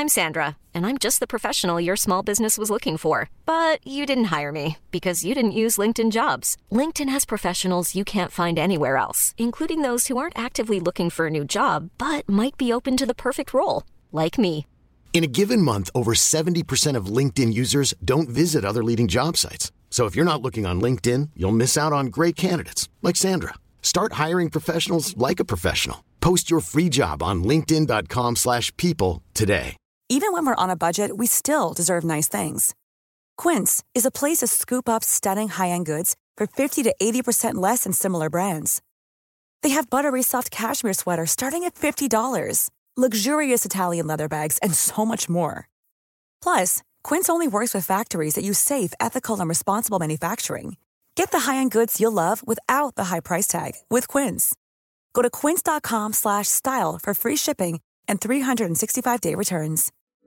I'm Sandra, and I'm just the professional your small business was looking for. But you didn't hire me because you didn't use LinkedIn Jobs. LinkedIn has professionals you can't find anywhere else, including those who aren't actively looking for a new job, but might be open to the perfect role, like me. In a given month, over 70% of LinkedIn users don't visit other leading job sites. So if you're not looking on LinkedIn, you'll miss out on great candidates like Sandra. Start hiring professionals like a professional. Post your free job on linkedin.com/people today. Even when we're on a budget, we still deserve nice things. Quince is a place to scoop up stunning high-end goods for 50 to 80% less than similar brands. They have buttery soft cashmere sweaters starting at $50, luxurious Italian leather bags, and so much more. Plus, Quince only works with factories that use safe, ethical, and responsible manufacturing. Get the high-end goods you'll love without the high price tag with Quince. Go to quince.com/style for free shipping and 365-day returns.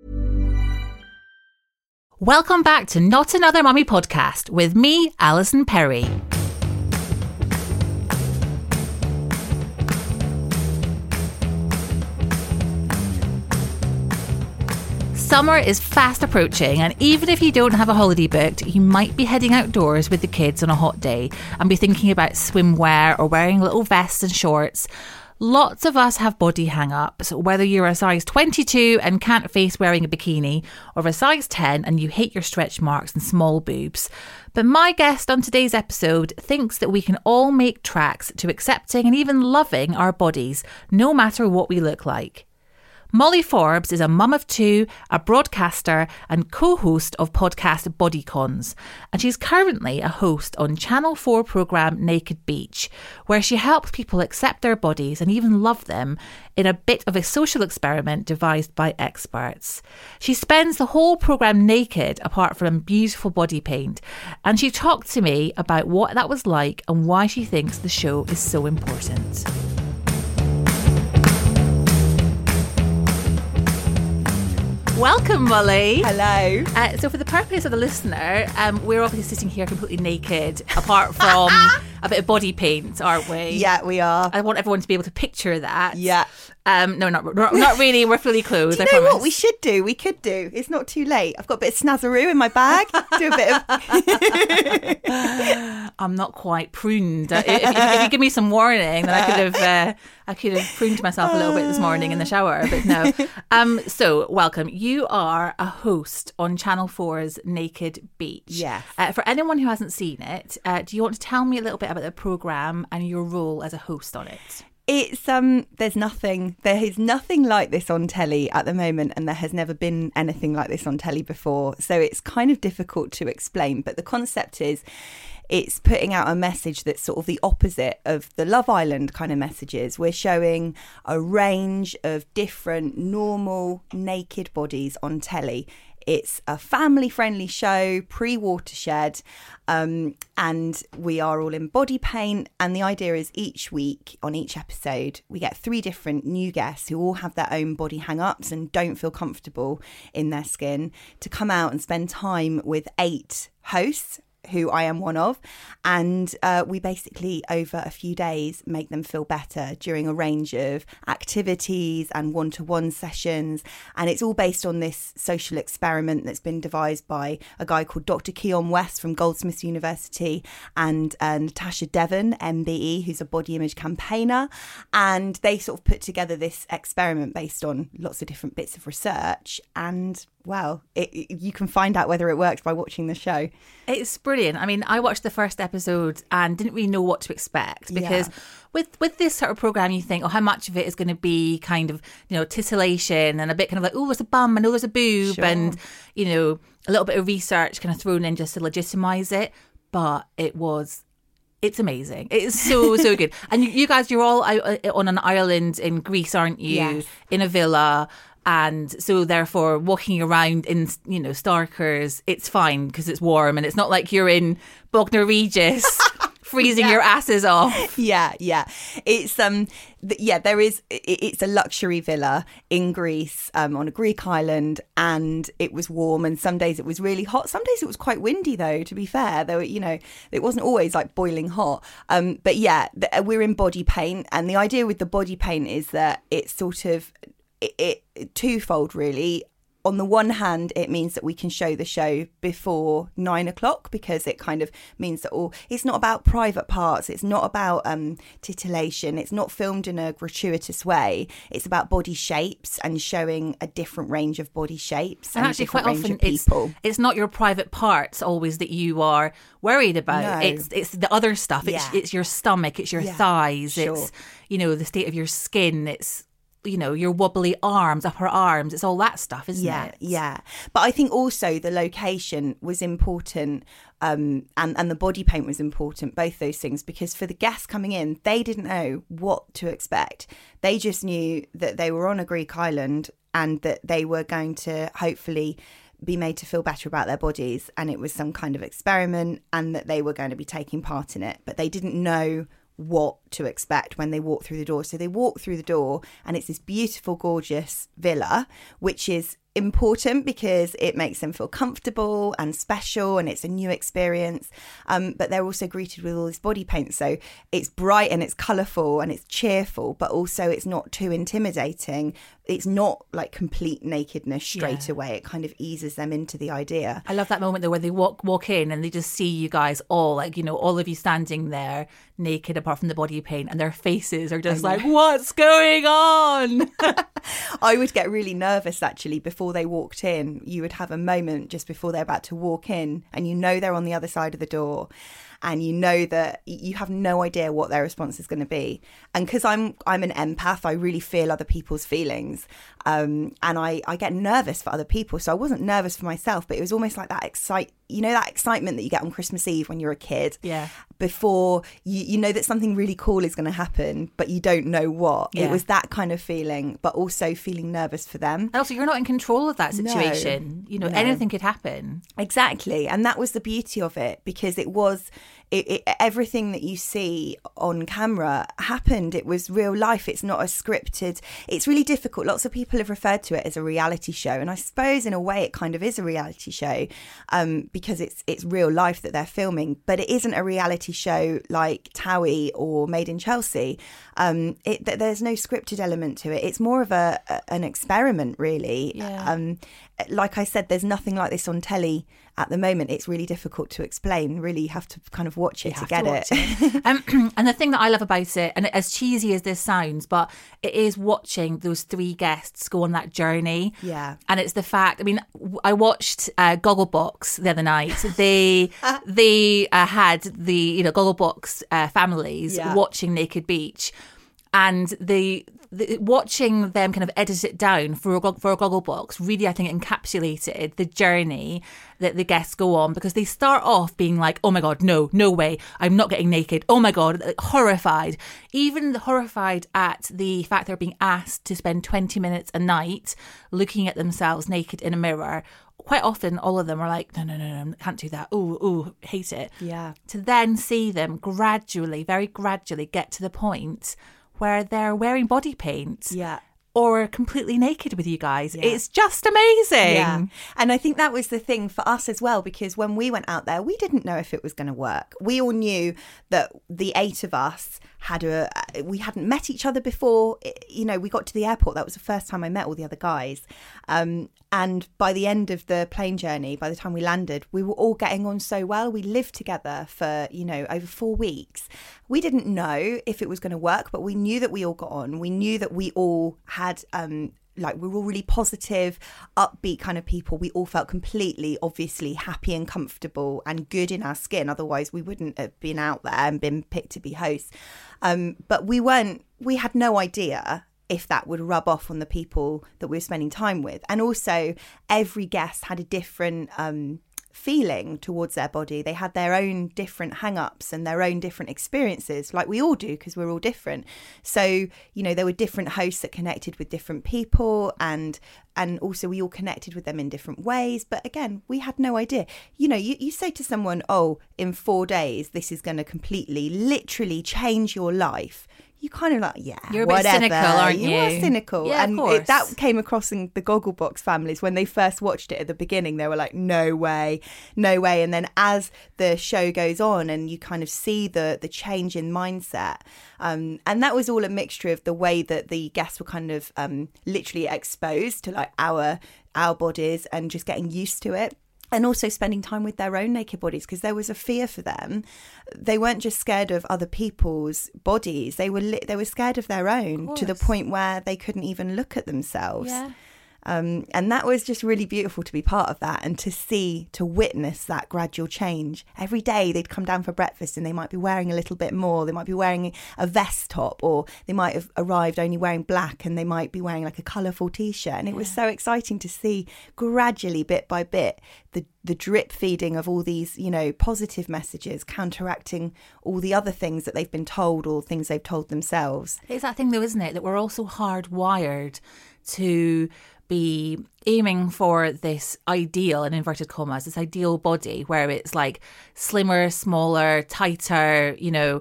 Welcome back to Not Another Mummy podcast with me, Alison Perry. Summer is fast approaching, and even if you don't have a holiday booked, you might be heading outdoors with the kids on a hot day and be thinking about swimwear or wearing little vests and shorts. Lots of us have body hang-ups, whether you're a size 22 and can't face wearing a bikini, or a size 10 and you hate your stretch marks and small boobs. But my guest on today's episode thinks that we can all make tracks to accepting and even loving our bodies, no matter what we look like. Molly Forbes is a mum of two, a broadcaster and co-host of podcast Bodycons, and she's currently a host on Channel 4 programme Naked Beach, where she helps people accept their bodies and even love them in a bit of a social experiment devised by experts. She spends the whole programme naked apart from beautiful body paint, and she talked to me about what that was like and why she thinks the show is so important. Welcome, Molly. Hello. So for the purpose of the listener, we're obviously sitting here completely naked, apart from a bit of body paint, aren't we? Yeah, we are. I want everyone to be able to picture that. Yeah. No, not really. We're fully clothed. Do you know what we should do? We could do. It's not too late. I've got a bit of snazaroo in my bag. Do a bit of... I'm not quite pruned. If you give me some warning, then I could have pruned myself a little bit this morning in the shower, but no. So welcome. You are a host on Channel 4's Naked Beach. Yes. For anyone who hasn't seen it, do you want to tell me a little bit about the programme and your role as a host on it? It's there is nothing like this on telly at the moment, and there has never been anything like this on telly before, so it's kind of difficult to explain, but the concept is it's putting out a message that's sort of the opposite of the Love Island kind of messages. We're showing a range of different normal naked bodies on telly. It's a family-friendly show, pre-watershed, and we are all in body paint. And the idea is each week, on each episode, we get 3 different new guests who all have their own body hang-ups and don't feel comfortable in their skin, to come out and spend time with 8 hosts, who I am one of, and we basically over a few days make them feel better during a range of activities and one-to-one sessions, and it's all based on this social experiment that's been devised by a guy called Dr. Keon West from Goldsmiths University and Natasha Devon, MBE, who's a body image campaigner, and they sort of put together this experiment based on lots of different bits of research, and well, you can find out whether it works by watching the show. It's brilliant. I mean, I watched the first episode and didn't really know what to expect, because with this sort of programme, you think, oh, how much of it is going to be kind of, titillation and a bit kind of like, oh, there's a bum, I know there's a boob, and, a little bit of research kind of thrown in just to legitimise it. But it's amazing. It's so, so good. And you guys, you're all out on an island in Greece, aren't you? Yes. In a villa. And so therefore walking around in, Starkers, it's fine because it's warm, and it's not like you're in Bognor Regis freezing your asses off. Yeah. It's it's a luxury villa in Greece, on a Greek island, and it was warm, and some days it was really hot. Some days it was quite windy though, to be fair. Though, it wasn't always like boiling hot. But yeah, we're in body paint, and the idea with the body paint is that it's sort of it twofold really. on the one hand, it means that we can show the show before 9 o'clock, because it kind of means that it's not about private parts. It's not about titillation. It's not filmed in a gratuitous way. It's about body shapes and showing a different range of body shapes. And actually, quite often, it's not your private parts always that you are worried about. No. It's the other stuff. It's your stomach. It's your thighs. Sure. It's, the state of your skin. It's, your wobbly arms, upper arms. It's all that stuff, isn't it? Yeah. But I think also the location was important, and the body paint was important, both those things, because for the guests coming in, they didn't know what to expect. They just knew that they were on a Greek island and that they were going to hopefully be made to feel better about their bodies, and it was some kind of experiment, and that they were going to be taking part in it. But they didn't know what to expect when they walk through the door. So they walk through the door and it's this beautiful, gorgeous villa, which is important because it makes them feel comfortable and special, and it's a new experience. But they're also greeted with all this body paint. So it's bright and it's colourful and it's cheerful, but also it's not too intimidating. It's not like complete nakedness straight away. It kind of eases them into the idea. I love that moment though, where they walk in and they just see you guys all, like, all of you standing there naked apart from the body paint, and their faces are just like, what's going on? I would get really nervous actually before they walked in. You would have a moment just before they're about to walk in, and they're on the other side of the door, and that you have no idea what their response is going to be. And because I'm an empath, I really feel other people's feelings, and I get nervous for other people. So I wasn't nervous for myself, but it was almost like that that excitement that you get on Christmas Eve when you're a kid. Yeah. Before you know that something really cool is going to happen, but you don't know what. Yeah. It was that kind of feeling, but also feeling nervous for them. And also, you're not in control of that situation. No. Anything could happen. Exactly. And that was the beauty of it, because it was everything that you see on camera happened. It was real life. It's not a scripted. It's really difficult. Lots of people have referred to it as a reality show, and I suppose in a way it kind of is a reality show, because it's real life that they're filming, but it isn't a reality show like Towie or Made in Chelsea. There's no scripted element to it. It's more of an experiment, really. Yeah. Like I said, there's nothing like this on telly at the moment. It's really difficult to explain. Really, you have to kind of watch it to get it. And the thing that I love about it, and as cheesy as this sounds, but it is watching those three guests go on that journey. Yeah. And it's the fact, I watched Gogglebox the other night. They had the Gogglebox families watching Naked Beach, and watching them kind of edit it down for a Gogglebox really, I think, encapsulated the journey that the guests go on, because they start off being like, oh my God, no way, I'm not getting naked. Oh my God, horrified. Even horrified at the fact they're being asked to spend 20 minutes a night looking at themselves naked in a mirror. Quite often, all of them are like, no, can't do that. Ooh, hate it. Yeah. To then see them very gradually get to the point where they're wearing body paint. Yeah. Or completely naked with you guys. Yeah. It's just amazing. Yeah. And I think that was the thing for us as well, because when we went out there, we didn't know if it was going to work. We all knew that the 8 of us we hadn't met each other before. We got to the airport. That was the first time I met all the other guys. And by the end of the plane journey, by the time we landed, we were all getting on so well. We lived together for, over 4 weeks. We didn't know if it was going to work, but we knew that we all got on. We knew that we all had we were all really positive, upbeat kind of people. We all felt completely, obviously, happy and comfortable and good in our skin. Otherwise, we wouldn't have been out there and been picked to be hosts. But we had no idea if that would rub off on the people that we were spending time with. And also, every guest had a different feeling towards their body. They had their own different hang-ups and their own different experiences, like we all do, because we're all different. So, there were different hosts that connected with different people, and also we all connected with them in different ways. But again, we had no idea. You say to someone, oh, in 4 days, this is going to completely, literally change your life. You kind of like, yeah, you're a bit cynical, aren't you? You are cynical. Yeah, and that came across in the Gogglebox families. When they first watched it at the beginning, they were like, no way. And then as the show goes on and you kind of see the change in mindset, and that was all a mixture of the way that the guests were kind of literally exposed to like our our bodies and just getting used to it. And also spending time with their own naked bodies, because there was a fear for them. They weren't just scared of other people's bodies. They were scared of their own, to the point where they couldn't even look at themselves. Yeah. And that was just really beautiful to be part of that, and to witness that gradual change. Every day they'd come down for breakfast and they might be wearing a little bit more. They might be wearing a vest top, or they might have arrived only wearing black and they might be wearing like a colourful T-shirt. And it was so exciting to see gradually, bit by bit, the drip feeding of all these, positive messages counteracting all the other things that they've been told or things they've told themselves. It's that thing though, isn't it, that we're also hardwired to be aiming for this ideal, in inverted commas, this ideal body where it's like slimmer, smaller, tighter,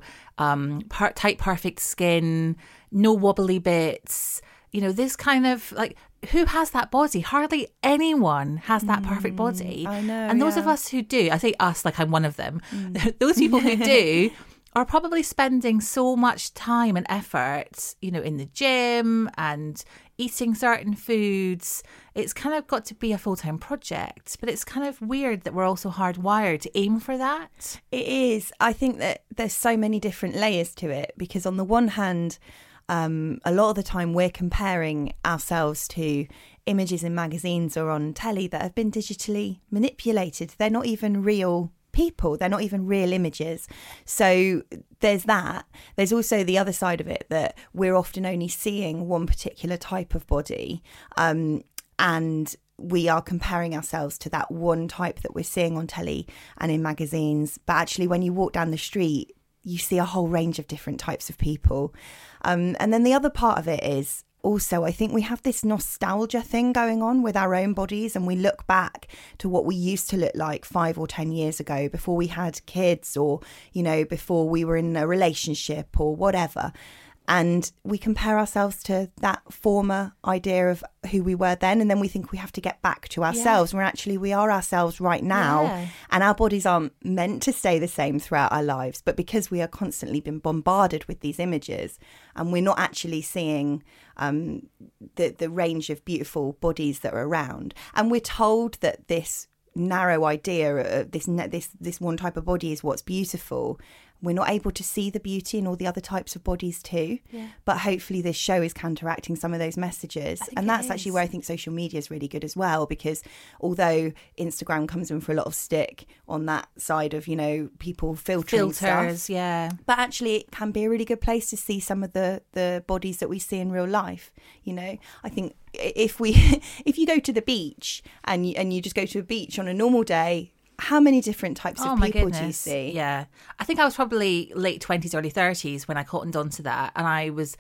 tight, perfect skin, no wobbly bits, this kind of like, who has that body? Hardly anyone has that perfect body. I know. And those of us who do, I say us like I'm one of them, those people who do are probably spending so much time and effort, in the gym and eating certain foods. It's kind of got to be a full-time project, but it's kind of weird that we're also hardwired to aim for that. It is. I think that there's so many different layers to it, because on the one hand, a lot of the time we're comparing ourselves to images in magazines or on telly that have been digitally manipulated. They're not even real people. They're not even real images. So there's that. There's also the other side of it, that we're often only seeing one particular type of body, and we are comparing ourselves to that one type that we're seeing on telly and in magazines. But actually, when you walk down the street, you see a whole range of different types of people. And then the other part of it is also, I think we have this nostalgia thing going on with our own bodies, and we look back to what we used to look like 5 or 10 years ago, before we had kids, or, before we were in a relationship or whatever. And we compare ourselves to that former idea of who we were then. And then we think we have to get back to ourselves, when actually we are ourselves right now. Yeah. And our bodies aren't meant to stay the same throughout our lives. But because we are constantly been bombarded with these images, and we're not actually seeing the range of beautiful bodies that are around. And we're told that this narrow idea of this one type of body is what's beautiful. We're not able to see the beauty in all the other types of bodies too. Yeah. But hopefully this show is counteracting some of those messages. And that's actually where I think social media is really good as well, because although Instagram comes in for a lot of stick on that side of, people filtering stuff. Yeah. But actually it can be a really good place to see some of the bodies that we see in real life. I think if you go to the beach and you just go to a beach on a normal day, how many different types of people do you see? Yeah. I think I was probably late 20s, early 30s when I cottoned onto that. And I was,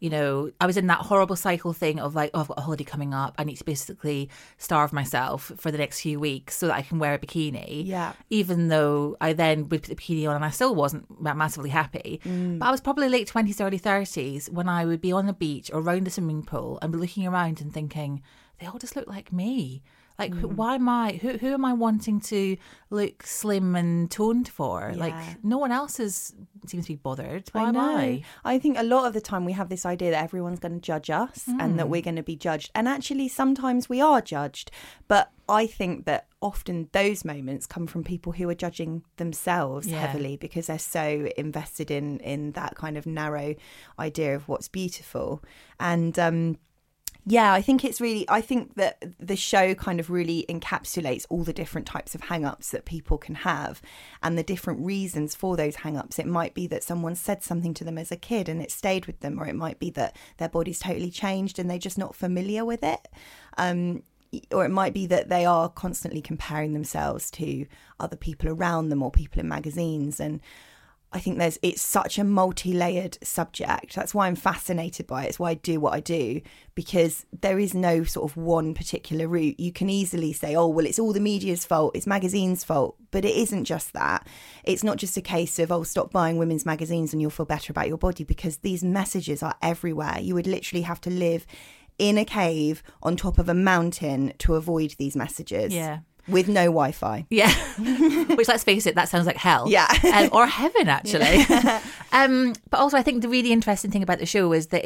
I was in that horrible cycle thing of like, I've got a holiday coming up. I need to basically starve myself for the next few weeks so that I can wear a bikini. Yeah. Even though I then would put the bikini on and I still wasn't massively happy. But I was probably late 20s, early 30s when I would be on the beach or around the swimming pool and be looking around and thinking, they all just look like me. Like, why am I, who am I wanting to look slim and toned for? Yeah. Like, no one else seems to be bothered. Why am I? I think a lot of the time we have this idea that everyone's going to judge us and that we're going to be judged. And actually, sometimes we are judged. But I think that often those moments come from people who are judging themselves heavily, because they're so invested in that kind of narrow idea of what's beautiful. And, I think that the show kind of really encapsulates all the different types of hang-ups that people can have and the different reasons for those hang-ups. It might be that someone said something to them as a kid and it stayed with them, or it might be that their body's totally changed and they're just not familiar with it. Or it might be that they are constantly comparing themselves to other people around them or people in magazines. And I think it's such a multi-layered subject. That's why I'm fascinated by it. It's why I do what I do, because there is no sort of one particular route. You can easily say, oh, well, it's all the media's fault, it's magazines' fault. But it isn't just that. It's not just a case of, oh, stop buying women's magazines and you'll feel better about your body, because these messages are everywhere. You would literally have to live in a cave on top of a mountain to avoid these messages. Yeah. With no Wi-Fi. Yeah. Which, let's face it, that sounds like hell. Yeah. Or heaven, actually. Yeah. But also, I think the really interesting thing about the show is that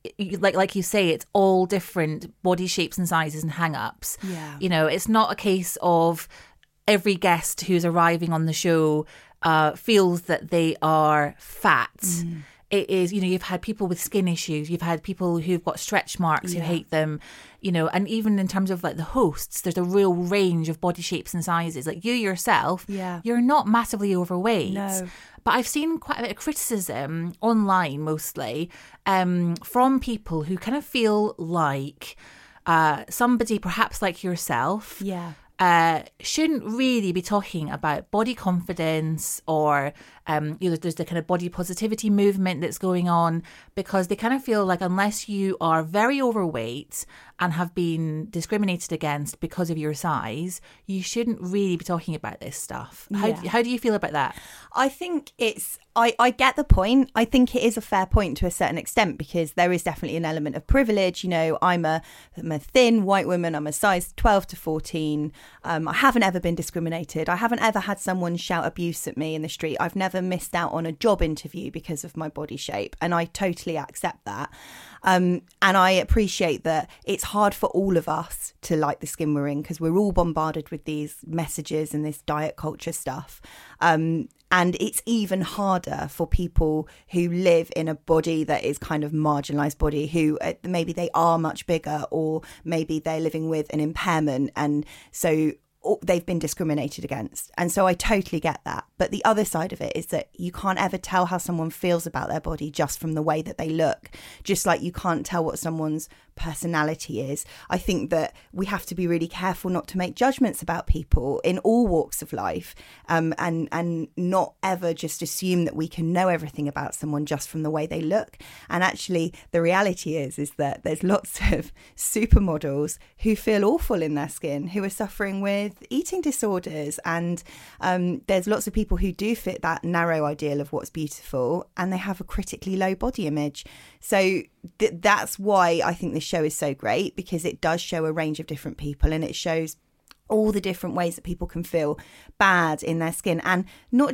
like you say, it's all different body shapes and sizes and hang-ups. Yeah. You know, it's not a case of every guest who's arriving on the show feels that they are fat. It is, you know, you've had people with skin issues, you've had people who've got stretch marks who hate them, you know, and even in terms of like the hosts, there's a real range of body shapes and sizes. Like you yourself, you're not massively overweight. No. But I've seen quite a bit of criticism online mostly from people who kind of feel like somebody perhaps like yourself shouldn't really be talking about body confidence or you know, there's the kind of body positivity movement that's going on, because they kind of feel like unless you are very overweight and have been discriminated against because of your size, you shouldn't really be talking about this stuff. How do you feel about that? I think I get the point. I think it is a fair point to a certain extent, because there is definitely an element of privilege. You know, I'm a thin white woman. I'm a size 12 to 14. I haven't ever been discriminated. I haven't ever had someone shout abuse at me in the street. I've never missed out on a job interview because of my body shape. And I totally accept that. And I appreciate that it's hard for all of us to like the skin we're in, because we're all bombarded with these messages and this diet culture stuff. And it's even harder for people who live in a body that is kind of marginalised body, who maybe they are much bigger, or maybe they're living with an impairment. And so they've been discriminated against. And so I totally get that. But the other side of it is that you can't ever tell how someone feels about their body just from the way that they look, just like you can't tell what someone's personality is. I think that we have to be really careful not to make judgments about people in all walks of life, and not ever just assume that we can know everything about someone just from the way they look. And actually the reality is that there's lots of supermodels who feel awful in their skin, who are suffering with eating disorders, and there's lots of people who do fit that narrow ideal of what's beautiful, and they have a critically low body image. So that's why I think this show is so great, because it does show a range of different people, and it shows all the different ways that people can feel bad in their skin. And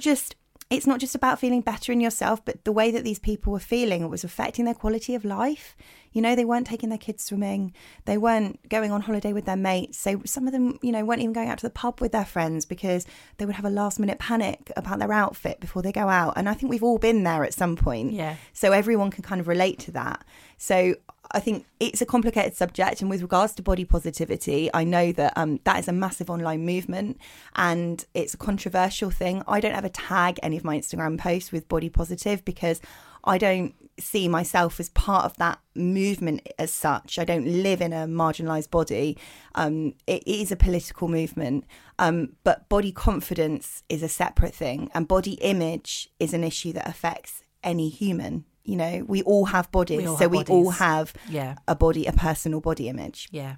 it's not just about feeling better in yourself, but the way that these people were feeling, it was affecting their quality of life. You know, they weren't taking their kids swimming. They weren't going on holiday with their mates. So some of them, you know, weren't even going out to the pub with their friends because they would have a last minute panic about their outfit before they go out. And I think we've all been there at some point. Yeah. So everyone can kind of relate to that. So I think it's a complicated subject. And with regards to body positivity, I know that that is a massive online movement, and it's a controversial thing. I don't ever tag any of my Instagram posts with body positive, because I don't see myself as part of that movement as such. I don't live in a marginalised body. It is a political movement, but body confidence is a separate thing, and body image is an issue that affects any human. You know, we all have bodies, we all have a personal body image. Yeah.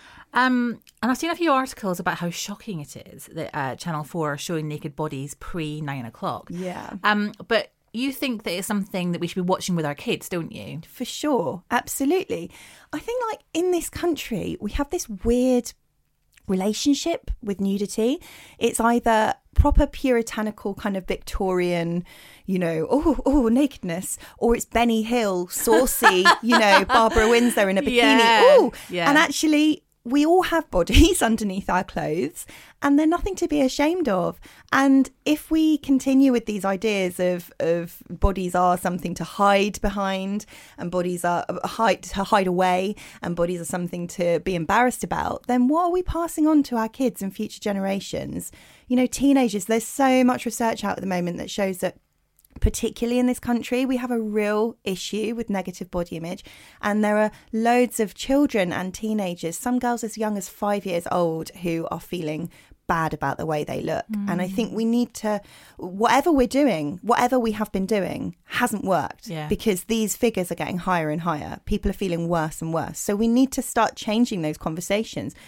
And I've seen a few articles about how shocking it is that Channel 4 are showing naked bodies pre 9 o'clock. Yeah. But you think that it's something that we should be watching with our kids, don't you? For sure. Absolutely. I think, like, in this country, we have this weird relationship with nudity. It's either proper puritanical kind of Victorian, you know, nakedness, or it's Benny Hill, saucy, you know, Barbara Windsor in a bikini. And actually we all have bodies underneath our clothes, and they're nothing to be ashamed of. And if we continue with these ideas of bodies are something to hide behind, and bodies are to hide away, and bodies are something to be embarrassed about, then what are we passing on to our kids and future generations? You know, teenagers, there's so much research out at the moment that shows that particularly in this country, we have a real issue with negative body image. And there are loads of children and teenagers, some girls as young as 5 years old, who are feeling bad about the way they look. And I think we need to, whatever we're doing, whatever we have been doing hasn't worked, because these figures are getting higher and higher. People are feeling worse and worse. So we need to start changing those conversations.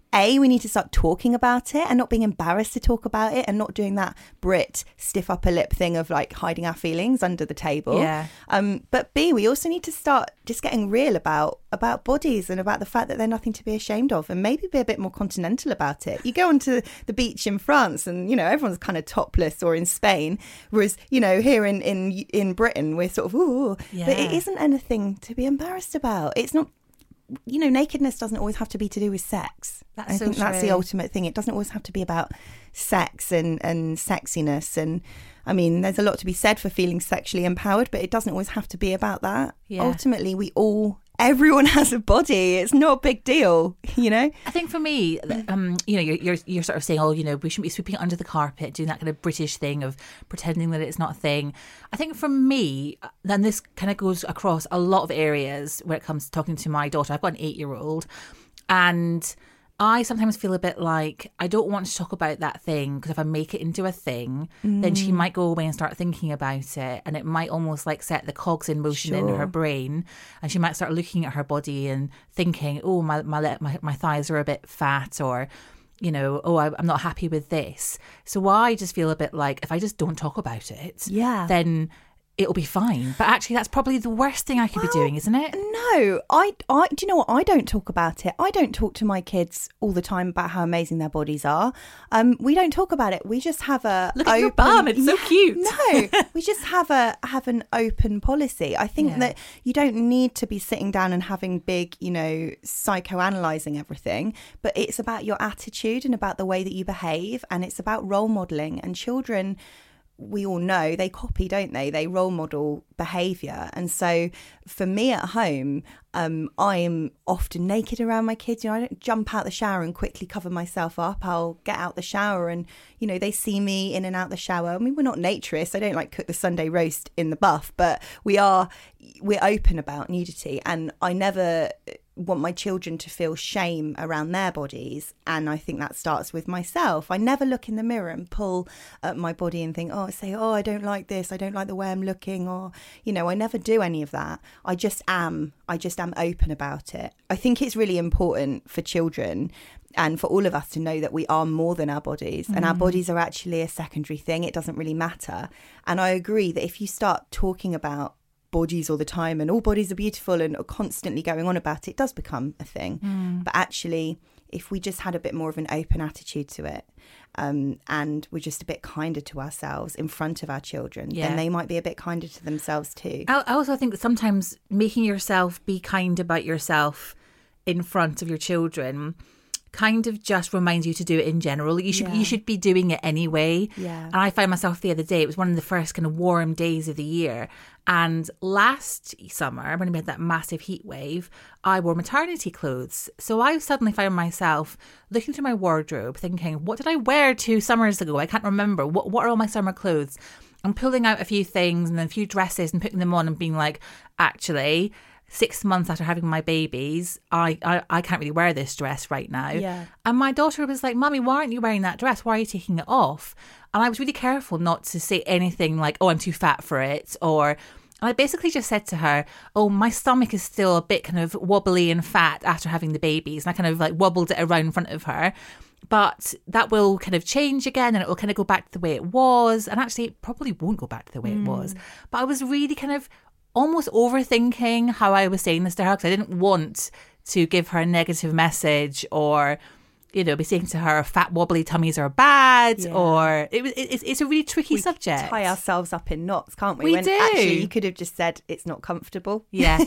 we need to start talking about it and not being embarrassed to talk about it and not doing that Brit stiff upper lip thing of like hiding our feelings under the table. Yeah. But B, we also need to start just getting real about bodies and about the fact that they're nothing to be ashamed of, and maybe be a bit more continental about it. You go onto the beach in France and, you know, everyone's kind of topless, or in Spain, whereas, you know, here in Britain, we're sort of, ooh, but it isn't anything to be embarrassed about. It's not, you know, nakedness doesn't always have to be to do with sex. That's I so think that's the true. ultimate thing. It doesn't always have to be about sex and sexiness. And I mean, there's a lot to be said for feeling sexually empowered, but it doesn't always have to be about that. Yeah. Ultimately, everyone has a body. It's not a big deal, you know? I think for me, you know, you're sort of saying, oh, you know, we shouldn't be sweeping it under the carpet, doing that kind of British thing of pretending that it's not a thing. I think for me, then this kind of goes across a lot of areas when it comes to talking to my daughter. I've got an 8-year-old, and I sometimes feel a bit like I don't want to talk about that thing, because if I make it into a thing, then she might go away and start thinking about it, and it might almost like set the cogs in motion in her brain, and she might start looking at her body and thinking, oh, my thighs are a bit fat, or, you know, oh, I'm not happy with this. So I just feel a bit like if I just don't talk about it, then it'll be fine. But actually, that's probably the worst thing I could be doing, isn't it? No, I do you know what? I don't talk about it. I don't talk to my kids all the time about how amazing their bodies are. We don't talk about it. We just have a Look at your bum. It's so cute. No, we just have an open policy. I think that you don't need to be sitting down and having big, you know, psychoanalyzing everything. But it's about your attitude and about the way that you behave, and it's about role modeling. And children, we all know, they copy, don't they? They role model behaviour. And so for me at home, I am often naked around my kids. You know, I don't jump out the shower and quickly cover myself up. I'll get out the shower and, you know, they see me in and out the shower. I mean, we're not naturists. I don't like cook the Sunday roast in the buff, but we're open about nudity. And I never want my children to feel shame around their bodies, and I think that starts with myself. I never look in the mirror and pull at my body and think, I don't like this, I don't like the way I'm looking, or, you know, I never do any of that. I just am open about it. I think it's really important for children and for all of us to know that we are more than our bodies, and our bodies are actually a secondary thing. It doesn't really matter. And I agree that if you start talking about bodies all the time and all bodies are beautiful and are constantly going on about it, it does become a thing. But actually, if we just had a bit more of an open attitude to it, and we're just a bit kinder to ourselves in front of our children, then they might be a bit kinder to themselves too. I also think that sometimes making yourself be kind about yourself in front of your children kind of just reminds you to do it in general. You should be doing it anyway. And I found myself the other day, it was one of the first kind of warm days of the year, and last summer when we had that massive heat wave, I wore maternity clothes. So I suddenly found myself looking through my wardrobe thinking, what did I wear 2 summers ago? I can't remember. What are all my summer clothes? I'm pulling out a few things and then a few dresses and putting them on and being like, actually, 6 months after having my babies, I can't really wear this dress right now. And my daughter was like, Mummy, why aren't you wearing that dress? Why are you taking it off? And I was really careful not to say anything like, oh, I'm too fat for it. And I basically just said to her, oh, my stomach is still a bit kind of wobbly and fat after having the babies. And I kind of like wobbled it around in front of her. But that will kind of change again, and it will kind of go back to the way it was. And actually, it probably won't go back to the way it was. But I was really kind of almost overthinking how I was saying this to her, because I didn't want to give her a negative message, or, you know, be saying to her fat wobbly tummies are bad, or it's a really tricky subject. Tie ourselves up in knots, can't we? We when do. Actually, you could have just said it's not comfortable. Yeah.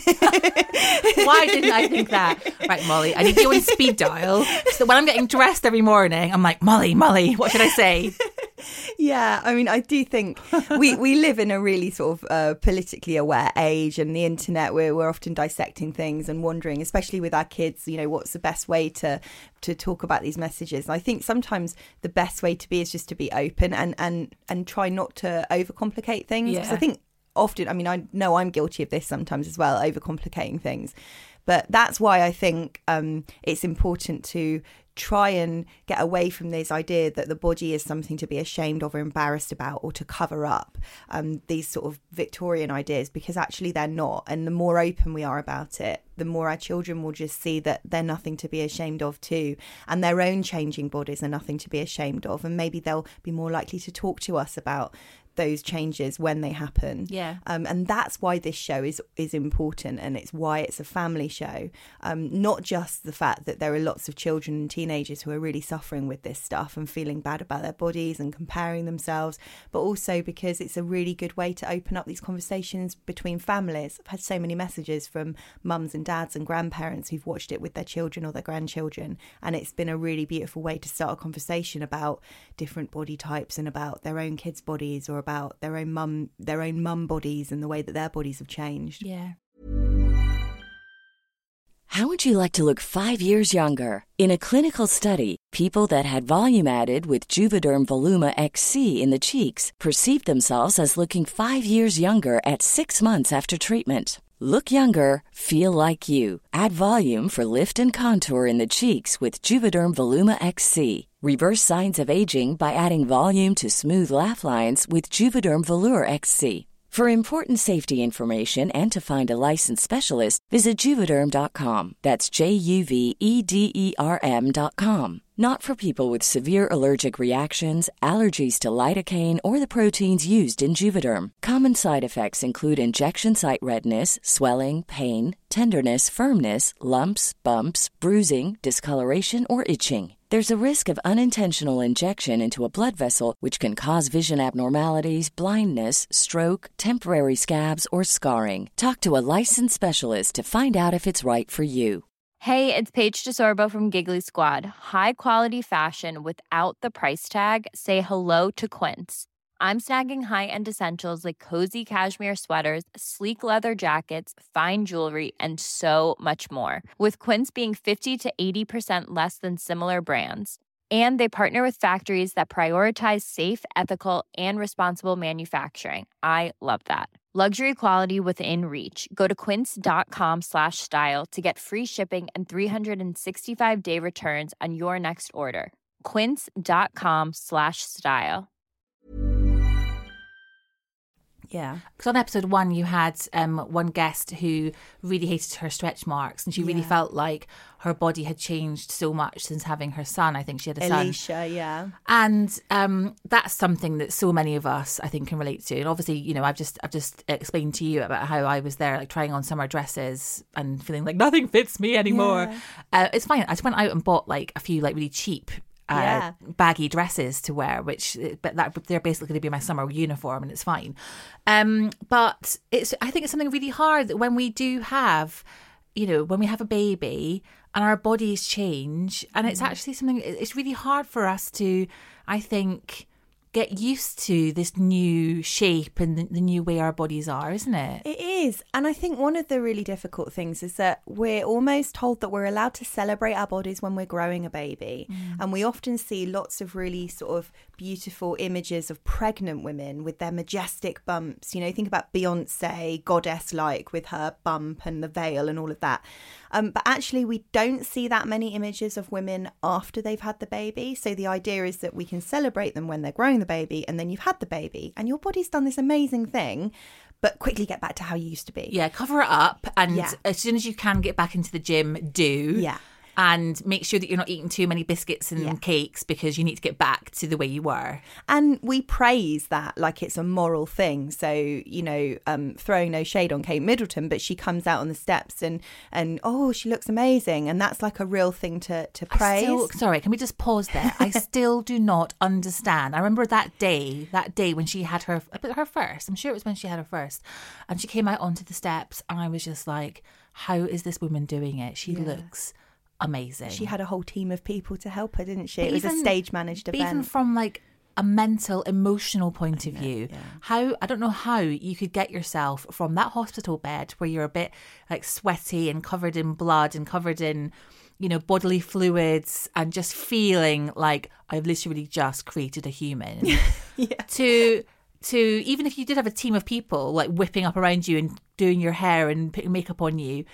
Why didn't I think that? Right, Molly, I need to go on speed dial, so when I'm getting dressed every morning, I'm like, Molly, what should I say? Yeah, I mean, I do think we live in a really sort of politically aware age, and the internet, we're often dissecting things and wondering, especially with our kids, you know, what's the best way to talk about these messages. And I think sometimes the best way to be is just to be open and try not to overcomplicate things. Because I think often, I mean, I know I'm guilty of this sometimes as well, overcomplicating things. But that's why I think it's important to try and get away from this idea that the body is something to be ashamed of or embarrassed about, or to cover up these sort of Victorian ideas, because actually they're not. And the more open we are about it, the more our children will just see that they're nothing to be ashamed of too, and their own changing bodies are nothing to be ashamed of, and maybe they'll be more likely to talk to us about those changes when they happen. Yeah. And that's why this show is important, and it's why it's a family show. Not just the fact that there are lots of children and teenagers who are really suffering with this stuff and feeling bad about their bodies and comparing themselves, but also because it's a really good way to open up these conversations between families. I've had so many messages from mums and dads and grandparents who've watched it with their children or their grandchildren, and it's been a really beautiful way to start a conversation about different body types and about their own kids' bodies, or about their own mum bodies and the way that their bodies have changed. Yeah. How would you like to look 5 years younger? In a clinical study, people that had volume added with Juvederm Voluma XC in the cheeks perceived themselves as looking 5 years younger at 6 months after treatment. Look younger, feel like you. Add volume for lift and contour in the cheeks with Juvederm Voluma XC. Reverse signs of aging by adding volume to smooth laugh lines with Juvederm Volure XC. For important safety information and to find a licensed specialist, visit Juvederm.com. That's JUVEDERM.com. Not for people with severe allergic reactions, allergies to lidocaine, or the proteins used in Juvederm. Common side effects include injection site redness, swelling, pain, tenderness, firmness, lumps, bumps, bruising, discoloration, or itching. There's a risk of unintentional injection into a blood vessel, which can cause vision abnormalities, blindness, stroke, temporary scabs, or scarring. Talk to a licensed specialist to find out if it's right for you. Hey, it's Paige DeSorbo from Giggly Squad. High quality fashion without the price tag. Say hello to Quince. I'm snagging high-end essentials like cozy cashmere sweaters, sleek leather jackets, fine jewelry, and so much more. With Quince being 50 to 80% less than similar brands. And they partner with factories that prioritize safe, ethical, and responsible manufacturing. I love that. Luxury quality within reach. Go to quince.com/style to get free shipping and 365-day returns on your next order. Quince.com/style. Yeah. Because on episode 1, you had one guest who really hated her stretch marks, and she really felt like her body had changed so much since having her son. I think she had a son. Alicia, yeah. And that's something that so many of us, I think, can relate to. And obviously, you know, I've just explained to you about how I was there, like trying on summer dresses and feeling like nothing fits me anymore. Yeah. It's fine. I just went out and bought like a few like really cheap baggy dresses to wear, but they're basically going to be my summer uniform, and it's fine. But I think it's something really hard that when we do have, you know, when we have a baby and our bodies change, and it's actually something, it's really hard for us to, I think, get used to this new shape and the new way our bodies are, isn't it? It is. And I think one of the really difficult things is that we're almost told that we're allowed to celebrate our bodies when we're growing a baby. And we often see lots of really sort of beautiful images of pregnant women with their majestic bumps. You know, think about Beyonce, goddess-like, with her bump and the veil and all of that. But actually, we don't see that many images of women after they've had the baby. So the idea is that we can celebrate them when they're growing the baby, and then you've had the baby and your body's done this amazing thing, but quickly get back to how you used to be. Yeah, cover it up, and as soon as you can get back into the gym, do. Yeah. And make sure that you're not eating too many biscuits and cakes, because you need to get back to the way you were. And we praise that like it's a moral thing. So, you know, throwing no shade on Kate Middleton, but she comes out on the steps and oh, she looks amazing. And that's like a real thing to praise. Sorry, can we just pause there? I still do not understand. I remember that day when she had her first. I'm sure it was when she had her first. And she came out onto the steps, and I was just like, how is this woman doing it? She looks amazing. She had a whole team of people to help her, didn't she? It was a stage managed event. Even from like a mental, emotional point of view, I don't know how you could get yourself from that hospital bed where you're a bit like sweaty and covered in blood and covered in, you know, bodily fluids, and just feeling like I've literally just created a human. To even if you did have a team of people like whipping up around you and doing your hair and putting makeup on you,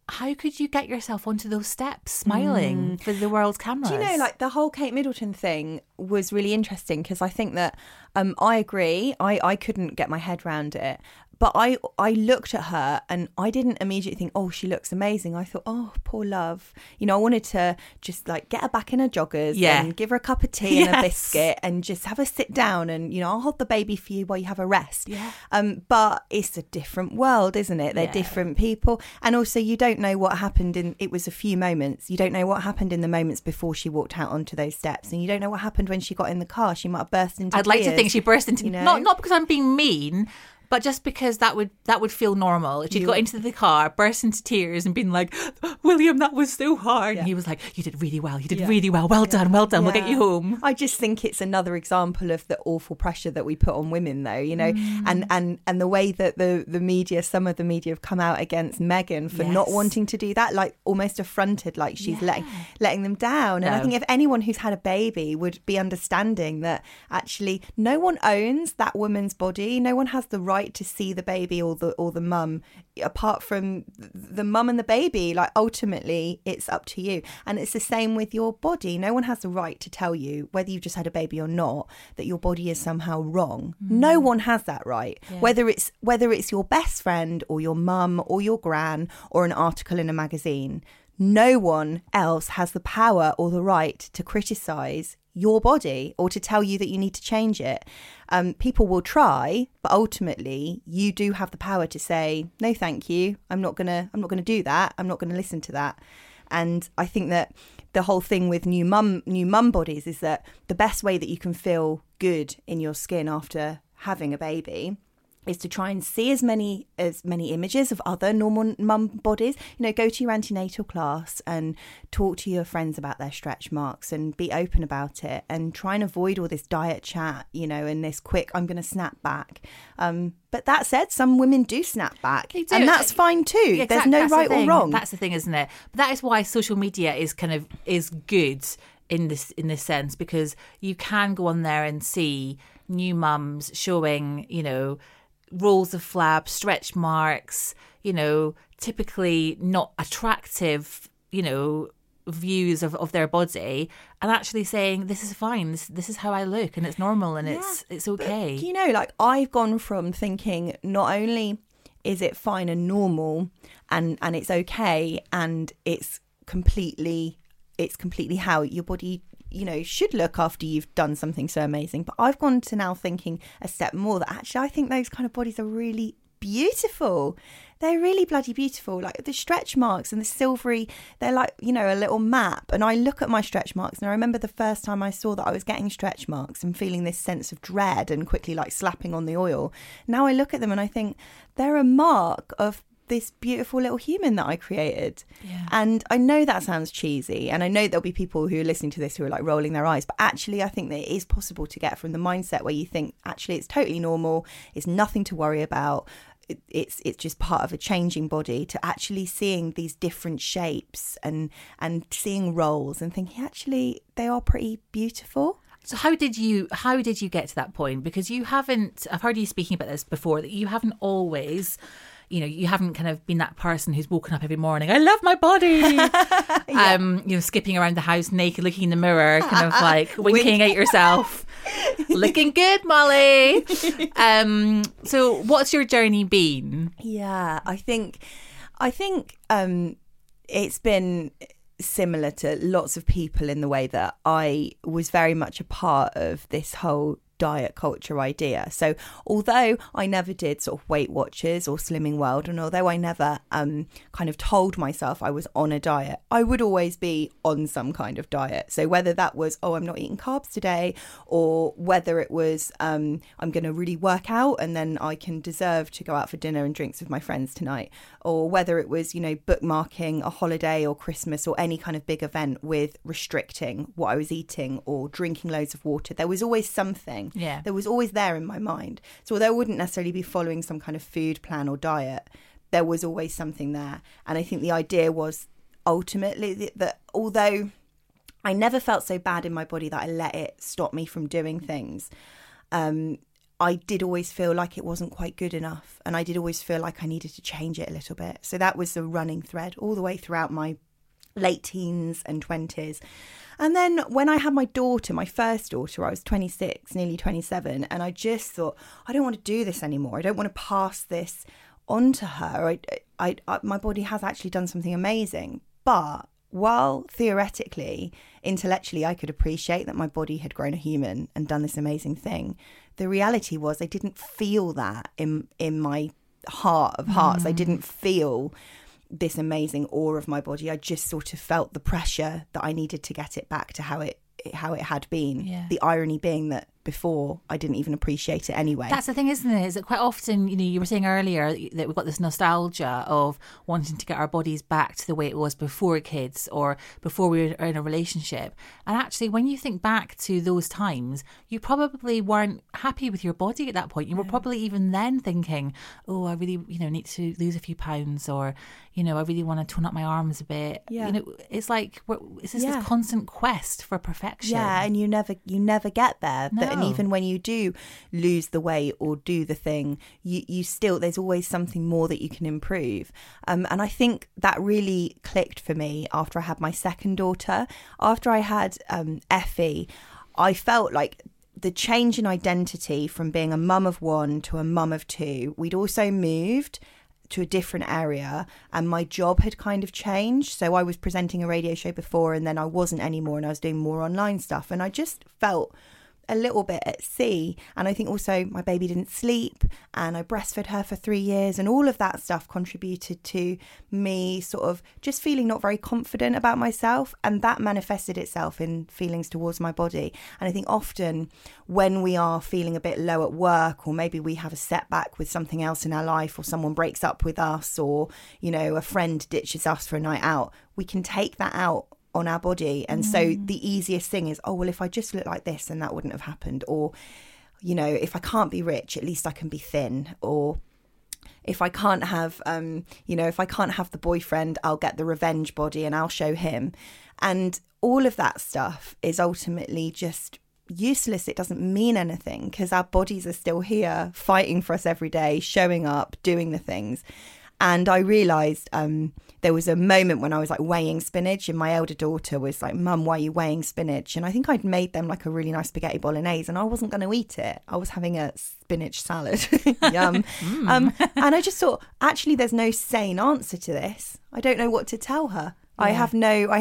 how could you get yourself onto those steps smiling for the world's cameras? Do you know, like the whole Kate Middleton thing was really interesting because I think that I agree. I couldn't get my head around it. But I looked at her and I didn't immediately think, oh, she looks amazing. I thought, oh, poor love. You know, I wanted to just like get her back in her joggers and give her a cup of tea and a biscuit and just have her sit down and, you know, I'll hold the baby for you while you have a rest. Yeah. But it's a different world, isn't it? They're different people. And also you don't know what happened it was a few moments. You don't know what happened in the moments before she walked out onto those steps. And you don't know what happened when she got in the car. She might have burst into I'd like to think she burst into, you know? not because I'm being mean, but just because that would feel normal. If she'd got into the car, burst into tears and been like, William, that was so hard. Yeah. And he was like, you did really well. You did really well. Well done. We'll get you home. I just think it's another example of the awful pressure that we put on women, though, you know, and the way that the media, some of the media have come out against Meghan for not wanting to do that, like almost affronted, like she's letting them down. And I think if anyone who's had a baby would be understanding that actually no one owns that woman's body. No one has the right to see the baby or the mum apart from the mum and the baby. Like ultimately it's up to you, and it's the same with your body. No one has the right to tell you, whether you've just had a baby or not, that your body is somehow wrong. No one has that right. Whether it's your best friend or your mum or your gran or an article in a magazine, no one else has the power or the right to criticise your body or to tell you that you need to change it. People will try, but ultimately you do have the power to say, no, thank you. I'm not gonna do that. I'm not gonna listen to that. And I think that the whole thing with new mum bodies is that the best way that you can feel good in your skin after having a baby is to try and see as many images of other normal mum bodies. You know, go to your antenatal class and talk to your friends about their stretch marks and be open about it, and try and avoid all this diet chat, you know, and this quick, I'm going to snap back. But that said, some women do snap back, and that's fine too. Exactly. There's no right or wrong. That's the thing, isn't it? But that is why social media is good in this sense, because you can go on there and see new mums showing, you know, rolls of flab, stretch marks, you know, typically not attractive, you know, views of their body, and actually saying, this is fine, this is how I look and it's normal and it's okay. But, you know, like I've gone from thinking not only is it fine and normal and it's okay and it's completely how your body, you know, should look after you've done something so amazing. But I've gone to now thinking a step more that actually I think those kind of bodies are really beautiful. They're really bloody beautiful. Like the stretch marks and the silvery, they're like, you know, a little map. And I look at my stretch marks and I remember the first time I saw that I was getting stretch marks and feeling this sense of dread and quickly like slapping on the oil. Now I look at them and I think they're a mark of this beautiful little human that I created. Yeah. And I know that sounds cheesy, and I know there'll be people who are listening to this who are like rolling their eyes, but actually I think that it is possible to get from the mindset where you think actually it's totally normal, it's nothing to worry about, it's just part of a changing body, to actually seeing these different shapes and seeing rolls and thinking actually they are pretty beautiful. So how did you get to that point? Because you haven't, I've heard you speaking about this before, that you haven't always, you know, you haven't kind of been that person who's woken up every morning, I love my body, you know, skipping around the house naked, looking in the mirror, kind of like winking at yourself, looking good, Molly. So what's your journey been? Yeah, I think it's been similar to lots of people in the way that I was very much a part of this whole diet culture idea. So although I never did sort of Weight Watchers or Slimming World, and although I never kind of told myself I was on a diet, I would always be on some kind of diet. So whether that was, oh, I'm not eating carbs today, or whether it was I'm going to really work out and then I can deserve to go out for dinner and drinks with my friends tonight, or whether it was, you know, bookmarking a holiday or Christmas or any kind of big event with restricting what I was eating or drinking loads of water, there was always something. Yeah. That was always there in my mind. So although I wouldn't necessarily be following some kind of food plan or diet, there was always something there. And I think the idea was ultimately that although I never felt so bad in my body that I let it stop me from doing things, I did always feel like it wasn't quite good enough, and I did always feel like I needed to change it a little bit. So that was the running thread all the way throughout my late teens and 20s. And then when I had my daughter, my first daughter, I was 26, nearly 27, and I just thought, I don't want to do this anymore. I don't want to pass this on to her. My body has actually done something amazing. But while theoretically, intellectually, I could appreciate that my body had grown a human and done this amazing thing, the reality was I didn't feel that in my heart of hearts. I didn't feel this amazing awe of my body. I just sort of felt the pressure that I needed to get it back to how it had been. Yeah. The irony being that before I didn't even appreciate it anyway. That's the thing, isn't it? Is that quite often, you were saying earlier that we've got this nostalgia of wanting to get our bodies back to the way it was before kids or before we were in a relationship. And actually, when you think back to those times, you probably weren't happy with your body at that point. You were probably even then thinking, oh, I really, need to lose a few pounds, or, I really want to tone up my arms a bit. Yeah. It's like, it's just this constant quest for perfection. Yeah, and you never get there. No. And even when you do lose the weight or do the thing, you still, there's always something more that you can improve. And I think that really clicked for me after I had my second daughter. After I had Effie, I felt like the change in identity from being a mum of one to a mum of two. We'd also moved to a different area, and my job had kind of changed. So I was presenting a radio show before, and then I wasn't anymore, and I was doing more online stuff, and I just felt a little bit at sea. And I think also my baby didn't sleep, and I breastfed her for 3 years, and all of that stuff contributed to me sort of just feeling not very confident about myself, and that manifested itself in feelings towards my body. And I think often when we are feeling a bit low at work, or maybe we have a setback with something else in our life, or someone breaks up with us, or a friend ditches us for a night out, we can take that out on our body. And so the easiest thing is, oh, well, if I just look like this, then that wouldn't have happened. Or, if I can't be rich, at least I can be thin. Or if I can't have, if I can't have the boyfriend, I'll get the revenge body and I'll show him. And all of that stuff is ultimately just useless. It doesn't mean anything, because our bodies are still here fighting for us every day, showing up, doing the things. And I realised there was a moment when I was like weighing spinach, and my elder daughter was like, Mum, why are you weighing spinach? And I think I'd made them like a really nice spaghetti bolognese, and I wasn't going to eat it. I was having a spinach salad. Yum. And I just thought, actually, there's no sane answer to this. I don't know what to tell her. Yeah. I have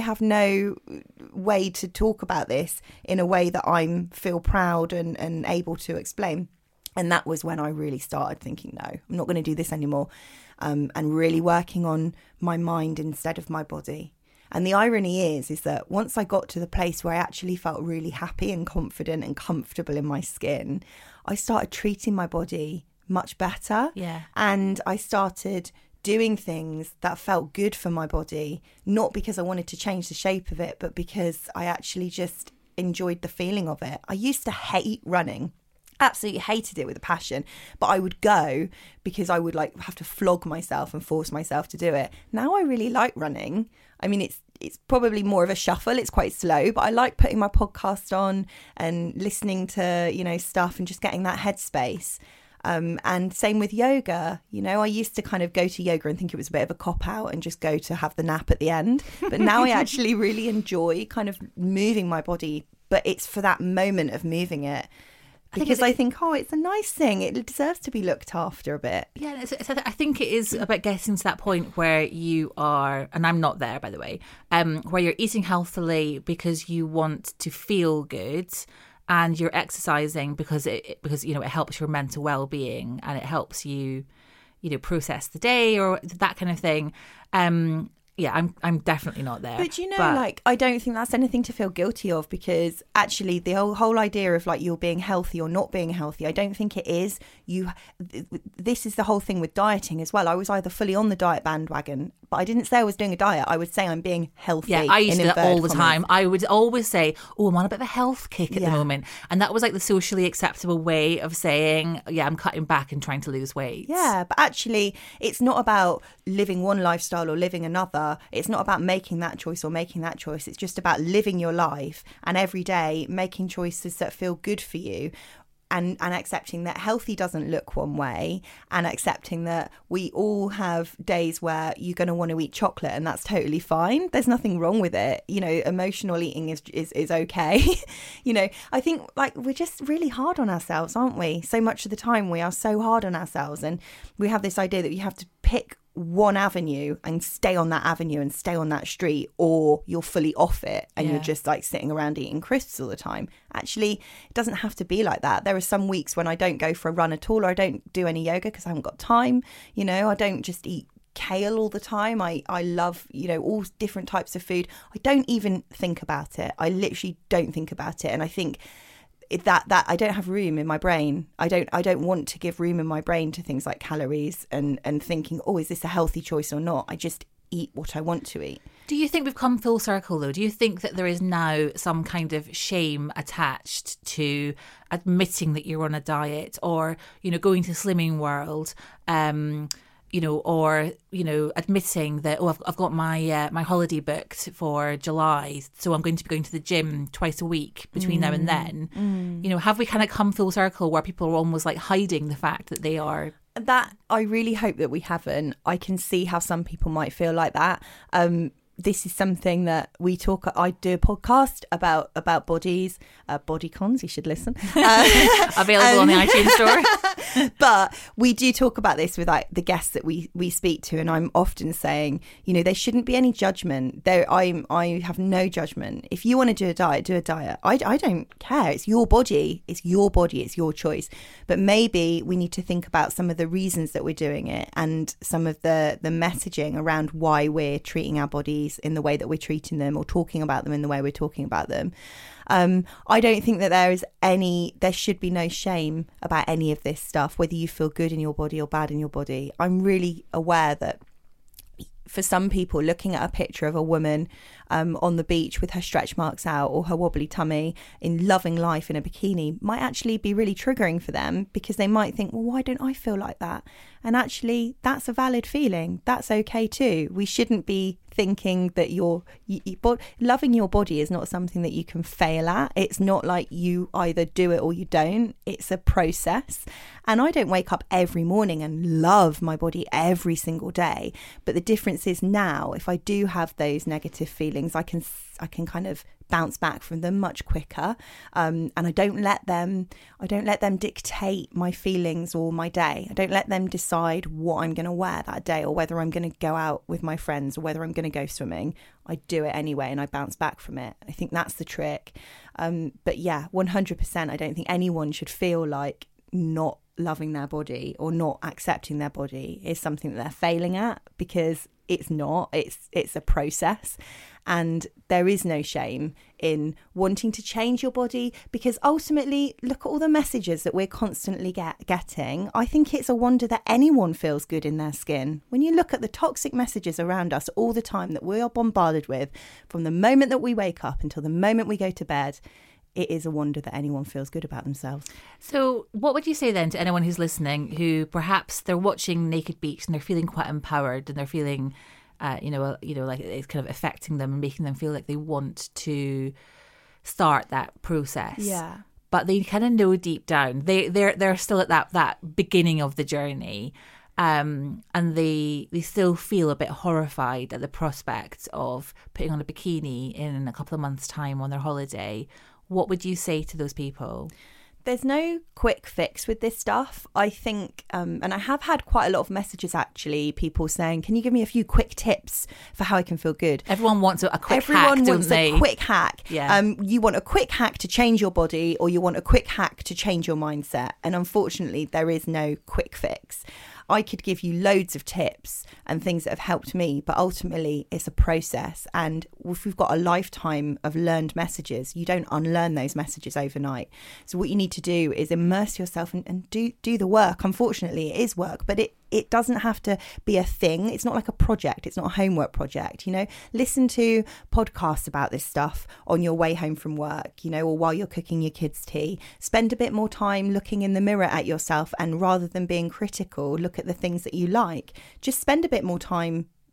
no way to talk about this in a way that I feel proud and able to explain. And that was when I really started thinking, no, I'm not going to do this anymore. And really working on my mind instead of my body. And the irony is that once I got to the place where I actually felt really happy and confident and comfortable in my skin, I started treating my body much better. Yeah. And I started doing things that felt good for my body, not because I wanted to change the shape of it, but because I actually just enjoyed the feeling of it. I used to hate running. Absolutely hated it with a passion, but I would go because I would like have to flog myself and force myself to do it. Now I really like running. I mean, it's probably more of a shuffle. It's quite slow, but I like putting my podcast on and listening to, stuff and just getting that headspace. And same with yoga. I used to kind of go to yoga and think it was a bit of a cop-out and just go to have the nap at the end. But now I actually really enjoy kind of moving my body, but it's for that moment of moving it. Because I think, it's a nice thing. It deserves to be looked after a bit. Yeah, I think it is about getting to that point where you are, and I'm not there, by the way, where you're eating healthily because you want to feel good, and you're exercising because it helps your mental well-being, and it helps you, process the day or that kind of thing. Yeah, I'm definitely not there. But I don't think that's anything to feel guilty of, because actually the whole idea of like you're being healthy or not being healthy, I don't think it is. This is the whole thing with dieting as well. I was either fully on the diet bandwagon, but I didn't say I was doing a diet. I would say I'm being healthy. Yeah, I used to do that all the time. I would always say, I'm on a bit of a health kick at the moment. And that was like the socially acceptable way of saying, I'm cutting back and trying to lose weight. Yeah, but actually it's not about living one lifestyle or living another. It's not about making that choice or making that choice. It's just about living your life and every day making choices that feel good for you. and accepting that healthy doesn't look one way, and accepting that we all have days where you're going to want to eat chocolate, and that's totally fine. There's nothing wrong with it. You know, emotional eating is okay. You know, I think like we're just really hard on ourselves, aren't we? So much of the time we are so hard on ourselves, and we have this idea that you have to pick one avenue and stay on that avenue and stay on that street, or you're fully off it and you're just like sitting around eating crisps all the time. Actually, it doesn't have to be like that. There are some weeks when I don't go for a run at all, or I don't do any yoga because I haven't got time. You know, I don't just eat kale all the time. I love, you know, all different types of food. I don't even think about it. I literally don't think about it. And I think that I don't have room in my brain. I don't want to give room in my brain to things like calories and thinking, oh, is this a healthy choice or not? I just eat what I want to eat. Do you think we've come full circle though? Do you think that there is now some kind of shame attached to admitting that you're on a diet, or, you know, going to Slimming World, you know, or, you know, admitting that, oh, I've got my my holiday booked for July, so I'm going to be going to the gym twice a week between now and then. You know, have we kind of come full circle where people are almost like hiding the fact that they are? That I really hope that we haven't. I can see how some people might feel like that. This is something that I do a podcast about bodies, Bodycons, you should listen. Available on the iTunes store. But we do talk about this with like the guests that we speak to, and I'm often saying, you know, there shouldn't be any judgment. I have no judgment. If you want to do a diet, do a diet. I don't care. It's your body. It's your body. It's your choice. But maybe we need to think about some of the reasons that we're doing it, and some of the messaging around why we're treating our bodies in the way that we're treating them, or talking about them in the way we're talking about them. I don't think that there should be no shame about any of this stuff, whether you feel good in your body or bad in your body. I'm really aware that for some people, looking at a picture of a woman on the beach with her stretch marks out or her wobbly tummy in loving life in a bikini might actually be really triggering for them, because they might think, well, why don't I feel like that? And actually, that's a valid feeling. That's okay too. We shouldn't be thinking that loving your body is not something that you can fail at. It's not like you either do it or you don't. It's a process. And I don't wake up every morning and love my body every single day. But the difference is now, if I do have those negative feelings, I can kind of bounce back from them much quicker, and I don't let them dictate my feelings or my day. I don't let them decide what I'm going to wear that day, or whether I'm going to go out with my friends, or whether I'm going to go swimming. I do it anyway, and I bounce back from it. I think that's the trick. But yeah, 100%, I don't think anyone should feel like not loving their body or not accepting their body is something that they're failing at, because it's not. It's a process. And there is no shame in wanting to change your body, because ultimately, look at all the messages that we're constantly getting. I think it's a wonder that anyone feels good in their skin. When you look at the toxic messages around us all the time that we are bombarded with, from the moment that we wake up until the moment we go to bed, it is a wonder that anyone feels good about themselves. So what would you say then to anyone who's listening, who perhaps they're watching Naked Beach and they're feeling quite empowered, and they're feeling like it's kind of affecting them and making them feel like they want to start that process. Yeah. But they kind of know deep down they're still at that beginning of the journey, and they still feel a bit horrified at the prospect of putting on a bikini in a couple of months' time on their holiday. What would you say to those people? There's no quick fix with this stuff, I think, and I have had quite a lot of messages actually, people saying, can you give me a few quick tips for how I can feel good? Everyone wants a quick hack, Everyone don't wants they? a quick hack. Yeah. You want a quick hack to change your body, or you want a quick hack to change your mindset. And unfortunately, there is no quick fix. I could give you loads of tips and things that have helped me, but ultimately it's a process. And if we've got a lifetime of learned messages, you don't unlearn those messages overnight. So what you need to do is immerse yourself and do the work. Unfortunately, it is work, but it doesn't have to be a thing. It's not like a project. It's not a homework project, Listen to podcasts about this stuff on your way home from work, or while you're cooking your kids' tea. Spend a bit more time looking in the mirror at yourself, and rather than being critical, look at the things that you like. Just spend a bit more time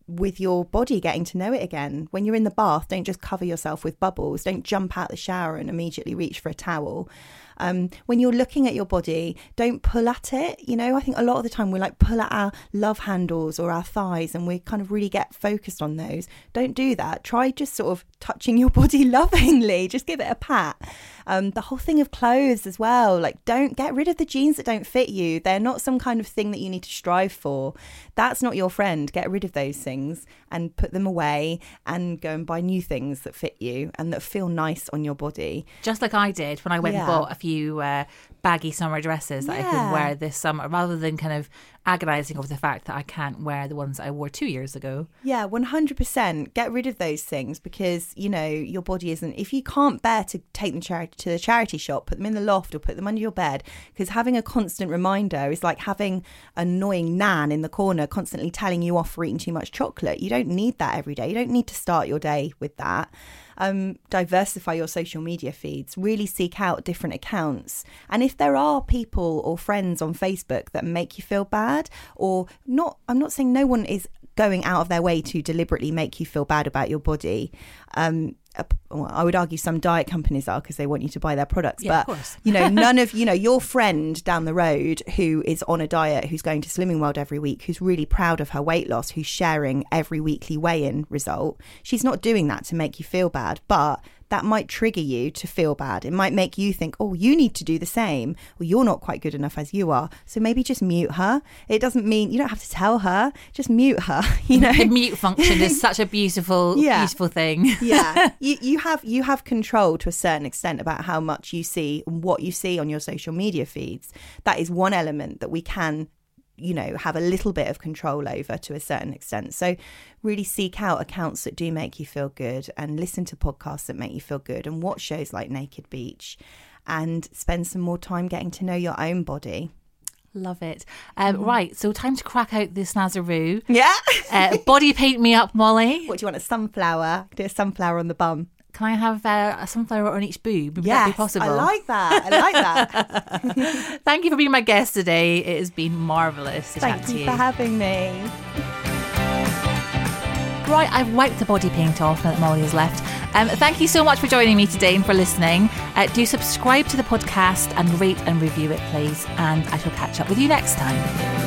with your body, getting to know it again. When you're in the bath, don't just cover yourself with bubbles. Don't jump out the shower and immediately reach for a towel. When you're looking at your body, don't pull at it. You know, I think a lot of the time we like pull at our love handles or our thighs and we kind of really get focused on those. Don't do that. Try just sort of touching your body lovingly. Just give it a pat. The whole thing of clothes as well. Like, don't get rid of the jeans that don't fit you. They're not some kind of thing that you need to strive for. That's not your friend. Get rid of those things and put them away and go and buy new things that fit you and that feel nice on your body. Just like I did when I went and bought a few baggy summer dresses that I could wear this summer, rather than kind of agonising over the fact that I can't wear the ones that I wore 2 years ago. Yeah, 100%. Get rid of those things because, you know, your body isn't... If you can't bear to take them to the charity shop, put them in the loft or put them under your bed, because having a constant reminder is like having an annoying nan in the corner constantly telling you off for eating too much chocolate. You don't need that every day. You don't need to start your day with that. Diversify your social media feeds, really seek out different accounts. And if there are people or friends on Facebook that make you feel bad or not, I'm not saying no one is going out of their way to deliberately make you feel bad about your body. I would argue some diet companies are because they want you to buy their products. Yeah, but, of course. you know, none of, you know, your friend down the road who is on a diet, who's going to Slimming World every week, who's really proud of her weight loss, who's sharing every weekly weigh-in result. She's not doing that to make you feel bad, but that might trigger you to feel bad. It might make you think, oh, you need to do the same, or you're not quite good enough as you are. So maybe just mute her. It doesn't mean you don't have to tell her, just mute her. You know, the mute function is such a beautiful, beautiful thing. Yeah, you have control to a certain extent about how much you see and what you see on your social media feeds. That is one element that we can, you know, have a little bit of control over to a certain extent. So really seek out accounts that do make you feel good and listen to podcasts that make you feel good and watch shows like Naked Beach and spend some more time getting to know your own body. Love it. Right, so time to crack out the snazaroo. Yeah. Body paint me up, Molly. What do you want, a sunflower? Do a sunflower on the bum. Can I have a sunflower on each boob? Would that be possible? I like that. Thank you for being my guest today. It has been marvellous to chat to you. Thank you for having me. Right, I've wiped the body paint off now that Molly has left. Thank you so much for joining me today and for listening. Do subscribe to the podcast and rate and review it, please. And I shall catch up with you next time.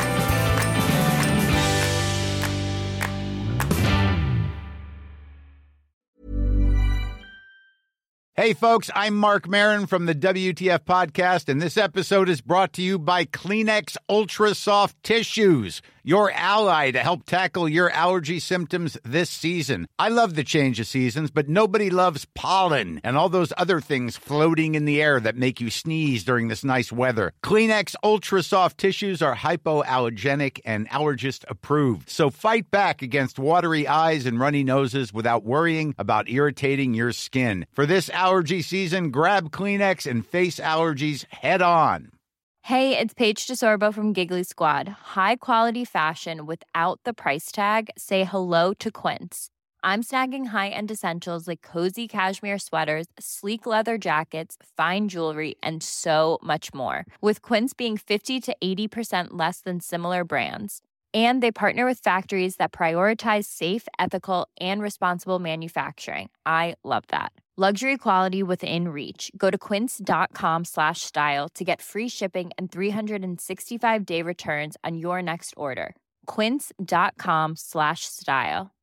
Hey, folks, I'm Mark Maron from the WTF Podcast, and this episode is brought to you by Kleenex Ultra Soft Tissues, your ally to help tackle your allergy symptoms this season. I love the change of seasons, but nobody loves pollen and all those other things floating in the air that make you sneeze during this nice weather. Kleenex Ultra Soft Tissues are hypoallergenic and allergist approved, so fight back against watery eyes and runny noses without worrying about irritating your skin. For this allergy season, grab Kleenex and face allergies head on. Hey, it's Paige DeSorbo from Giggly Squad. High quality fashion without the price tag. Say hello to Quince. I'm snagging high-end essentials like cozy cashmere sweaters, sleek leather jackets, fine jewelry, and so much more. With Quince being 50 to 80% less than similar brands. And they partner with factories that prioritize safe, ethical, and responsible manufacturing. I love that. Luxury quality within reach. Go to quince.com/style to get free shipping and 365-day returns on your next order. Quince.com/style.